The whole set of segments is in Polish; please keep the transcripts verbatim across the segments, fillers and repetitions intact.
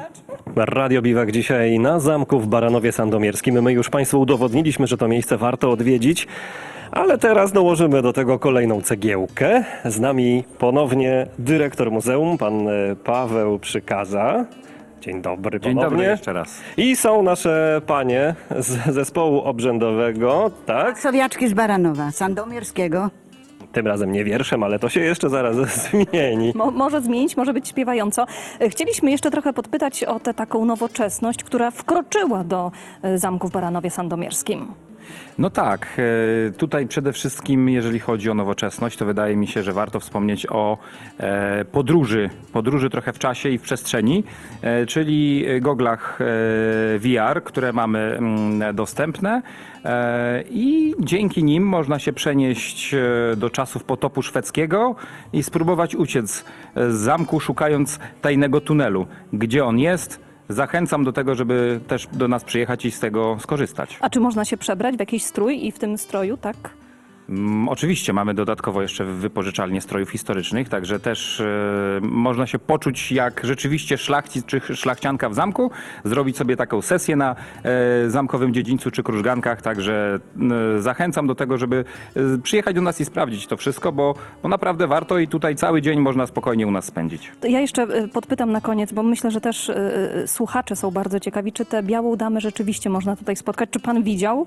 Radio Biwak dzisiaj na zamku w Baranowie Sandomierskim. My już Państwu udowodniliśmy, że to miejsce warto odwiedzić, ale teraz dołożymy do tego kolejną cegiełkę. Z nami ponownie dyrektor muzeum, pan Paweł Przykaza. Dzień dobry ponownie. Dzień dobry jeszcze raz. I są nasze panie z zespołu obrzędowego, tak? Sowiaczki z Baranowa, Sandomierskiego. Tym razem nie wierszem, ale to się jeszcze zaraz zmieni. Mo może zmienić, może być śpiewająco. Chcieliśmy jeszcze trochę podpytać o tę taką nowoczesność, która wkroczyła do e, zamku w Baranowie Sandomierskim. No tak, e, tutaj przede wszystkim jeżeli chodzi o nowoczesność, to wydaje mi się, że warto wspomnieć o e, podróży, podróży trochę w czasie i w przestrzeni, e, czyli goglach e, V R, które mamy mm, dostępne e, i dzięki nim można się przenieść e, do czasów potopu szwedzkiego i spróbować uciec z zamku, szukając tajnego tunelu. Gdzie on jest? Zachęcam do tego, żeby też do nas przyjechać i z tego skorzystać. A czy można się przebrać w jakiś strój i w tym stroju, tak? Mm, oczywiście mamy dodatkowo jeszcze wypożyczalnię strojów historycznych, także też e, można się poczuć jak rzeczywiście szlachcic czy szlachcianka w zamku, zrobić sobie taką sesję na e, zamkowym dziedzińcu czy krużgankach, także e, zachęcam do tego, żeby e, przyjechać do nas i sprawdzić to wszystko, bo, bo naprawdę warto i tutaj cały dzień można spokojnie u nas spędzić. To ja jeszcze e, podpytam na koniec, bo myślę, że też e, słuchacze są bardzo ciekawi, czy tę białą damę rzeczywiście można tutaj spotkać. Czy pan widział?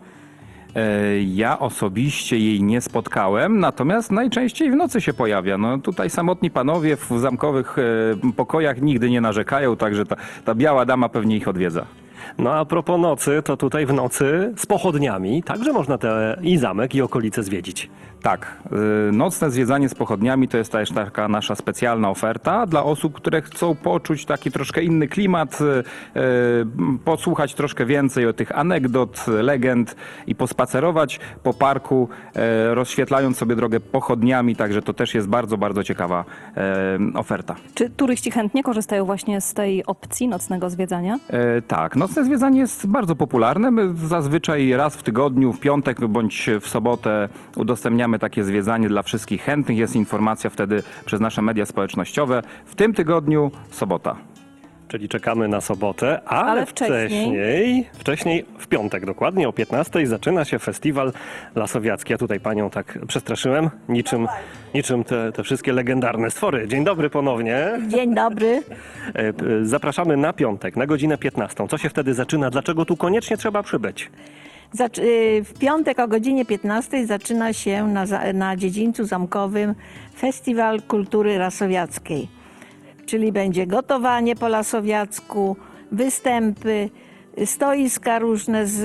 Ja osobiście jej nie spotkałem, natomiast najczęściej w nocy się pojawia. No tutaj samotni panowie w zamkowych e, pokojach nigdy nie narzekają, także ta, ta biała dama pewnie ich odwiedza. No a propos nocy, to tutaj w nocy z pochodniami także można te i zamek, i okolice zwiedzić. Tak, y, nocne zwiedzanie z pochodniami to jest też taka nasza specjalna oferta dla osób, które chcą poczuć taki troszkę inny klimat, y, y, posłuchać troszkę więcej o tych anegdot, legend i pospacerować po parku, y, rozświetlając sobie drogę pochodniami, także to też jest bardzo, bardzo ciekawa y, oferta. Czy turyści chętnie korzystają właśnie z tej opcji nocnego zwiedzania? E, tak, nocne zwiedzanie jest bardzo popularne. My zazwyczaj raz w tygodniu, w piątek bądź w sobotę udostępniamy takie zwiedzanie dla wszystkich chętnych. Jest informacja wtedy przez nasze media społecznościowe. W tym tygodniu sobota. Czyli czekamy na sobotę, ale, Ale wcześniej. wcześniej, wcześniej w piątek dokładnie o piętnastej zaczyna się festiwal lasowiacki. Ja tutaj panią tak przestraszyłem, niczym, niczym te, te wszystkie legendarne stwory. Dzień dobry ponownie. Dzień dobry. E, p- Zapraszamy na piątek, na godzinę piętnastą. Co się wtedy zaczyna? Dlaczego tu koniecznie trzeba przybyć? Zac- y, W piątek o godzinie piętnastej zaczyna się na, za- na dziedzińcu zamkowym Festiwal Kultury Lasowiackiej. Czyli będzie gotowanie po lasowiacku, występy, stoiska różne z,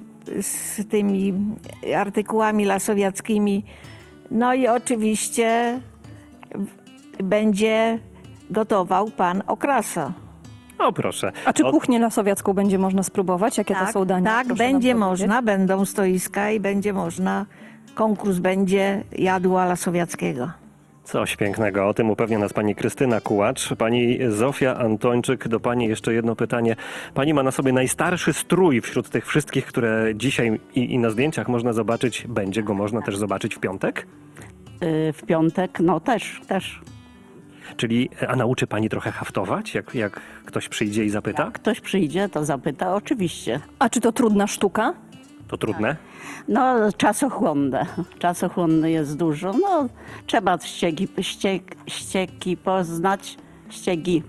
z tymi artykułami lasowiackimi. No i oczywiście będzie gotował pan Okrasa. O proszę. A czy O- kuchnię lasowiacką będzie można spróbować? Jakie to są dania? tak Proszę będzie nam powiedzieć. można, będą stoiska i będzie można, konkurs będzie jadła lasowiackiego. Coś pięknego. O tym upewnia nas pani Krystyna Kułacz. Pani Zofia Antończyk, do pani jeszcze jedno pytanie. Pani ma na sobie najstarszy strój wśród tych wszystkich, które dzisiaj i, i na zdjęciach można zobaczyć. Będzie go można też zobaczyć w piątek? Y, W piątek, no też, też. Czyli, a nauczy pani trochę haftować, jak, jak ktoś przyjdzie i zapyta? Ktoś przyjdzie, to zapyta, oczywiście. A czy to trudna sztuka? To trudne? No, czasochłonne. Czasochłonne jest dużo. No, trzeba ściegi, ściek, ścieki poznać, ściegi.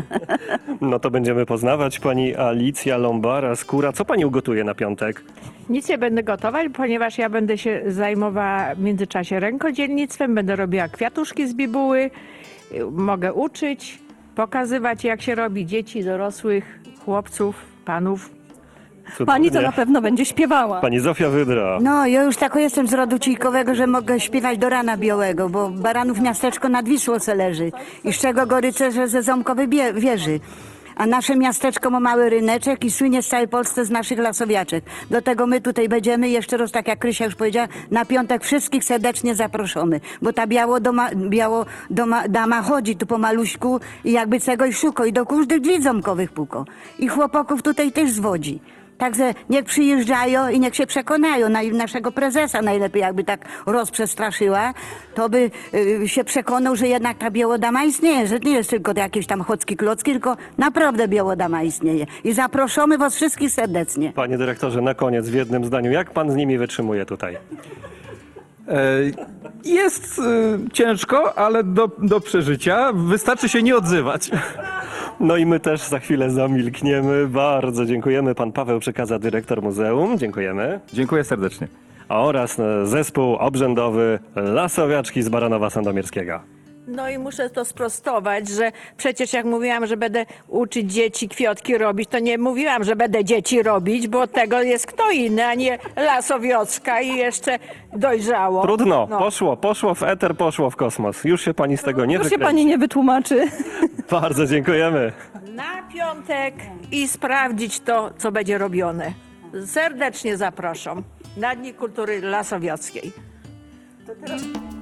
No to będziemy poznawać. Pani Alicja Lombara Skóra. Co pani ugotuje na piątek? Nic nie będę gotować, ponieważ ja będę się zajmowała w międzyczasie rękodzielnictwem, będę robiła kwiatuszki z bibuły, y, mogę uczyć, pokazywać jak się robi dzieci, dorosłych, chłopców, panów. Cudownie. Pani to na pewno będzie śpiewała. Pani Zofia Wydra. No, ja już tako jestem z rodu Cijkowego, że mogę śpiewać do rana białego, bo Baranów miasteczko nad Wisłą se leży. I z czego go rycerze ze Ząbkowej bie- wieży. A nasze miasteczko ma mały ryneczek i słynie z całej Polsce z naszych lasowiaczek. Do tego my tutaj będziemy, jeszcze raz tak jak Krysia już powiedziała, na piątek wszystkich serdecznie zaproszony. Bo ta biało, doma, biało doma, dama chodzi tu po maluśku i jakby czegoś szuka i do każdych drzwi ząbkowych puko. I chłopaków tutaj też zwodzi. Także niech przyjeżdżają i niech się przekonają. Na naszego prezesa najlepiej jakby tak rozprzestraszyła, to by y, się przekonał, że jednak ta Białodama istnieje, że nie jest tylko jakieś tam chocki klocki, tylko naprawdę Białodama istnieje. I zaproszamy was wszystkich serdecznie. Panie dyrektorze, na koniec w jednym zdaniu, jak pan z nimi wytrzymuje tutaj? E, Jest e, ciężko, ale do, do przeżycia. Wystarczy się nie odzywać. No i my też za chwilę zamilkniemy. Bardzo dziękujemy. Pan Paweł Przekaza, dyrektor muzeum. Dziękujemy. Dziękuję serdecznie. Oraz e, zespół obrzędowy Lasowiaczki z Baranowa Sandomierskiego. No i muszę to sprostować, że przecież jak mówiłam, że będę uczyć dzieci kwiotki robić, to nie mówiłam, że będę dzieci robić, bo od tego jest kto inny, a nie Lasowiocka i jeszcze dojrzało. Trudno, No. poszło, poszło w eter, poszło w kosmos. Już się pani z tego nie Już się wykręci. pani nie wytłumaczy. Bardzo dziękujemy. Na piątek i sprawdzić to, co będzie robione. Serdecznie zapraszam na Dni Kultury Lasowiackiej. To teraz...